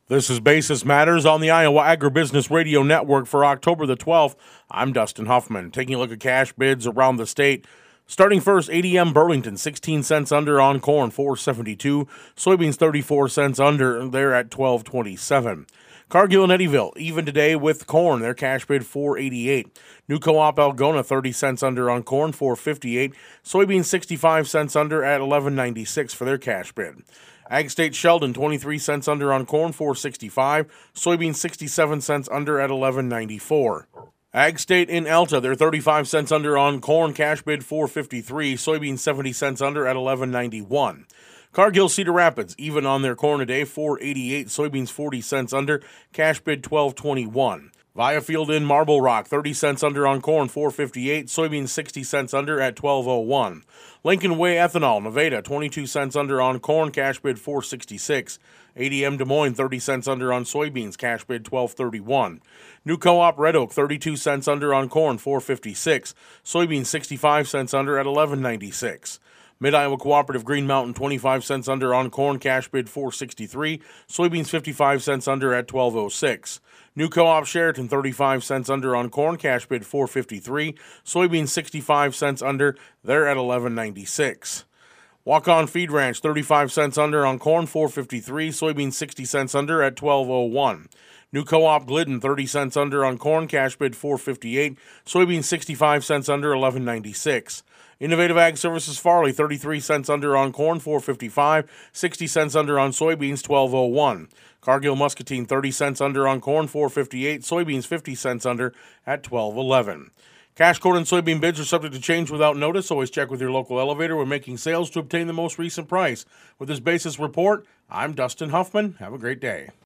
This is Basis Matters on the Iowa Agribusiness Radio Network for October the 12th. I'm Dustin Huffman, taking a look at cash bids around the state. Starting first, ADM Burlington, 16 cents under on corn, $4.72. Soybeans, 34 cents under, they're at $12.27. Cargill and Eddyville, even today with corn, their cash bid $4.88. New Co-op Algona, 30 cents under on corn, $4.58. Soybeans, 65 cents under at $11.96 for their cash bid. Ag State Sheldon, 23 cents under on corn, $4.65. Soybeans, 67 cents under at $11.94. Ag State in Alta, they're 35 cents under on corn, cash bid $4.53. Soybeans, 70 cents under at $11.91. Cargill Cedar Rapids, even on their corn today, $4.88. Soybeans, 40 cents under, cash bid $12.21. Viafield in Marble Rock, 30 cents under on corn, $4.58. Soybeans, 60 cents under at $12.01. Lincoln Way Ethanol, Nevada, 22 cents under on corn, cash bid $4.66. ADM Des Moines, 30 cents under on soybeans, cash bid $12.31. New Co-op Red Oak, 32 cents under on corn, $4.56. Soybeans, 65 cents under at $11.96. Mid-Iowa Cooperative Green Mountain, 25 cents under on corn, cash bid $4.63. Soybeans, 55 cents under at $12.06. New Co-op Sheraton, 35 cents under on corn, cash bid $4.53. Soybeans, 65 cents under, they're at $11.96. Walk-On Feed Ranch, 35 cents under on corn, $4.53. Soybeans, 60 cents under at $12.01. New Co-op Glidden, 30 cents under on corn, cash bid $4.58. Soybeans, 65 cents under, $11.96. Innovative Ag Services Farley, 33 cents under on corn, $4.55. 60 cents under on soybeans, $12.01. Cargill Muscatine, 30 cents under on corn, $4.58. Soybeans, 50 cents under at $12.11. Cash corn and soybean bids are subject to change without notice. Always check with your local elevator when making sales to obtain the most recent price. With this basis report, I'm Dustin Huffman. Have a great day.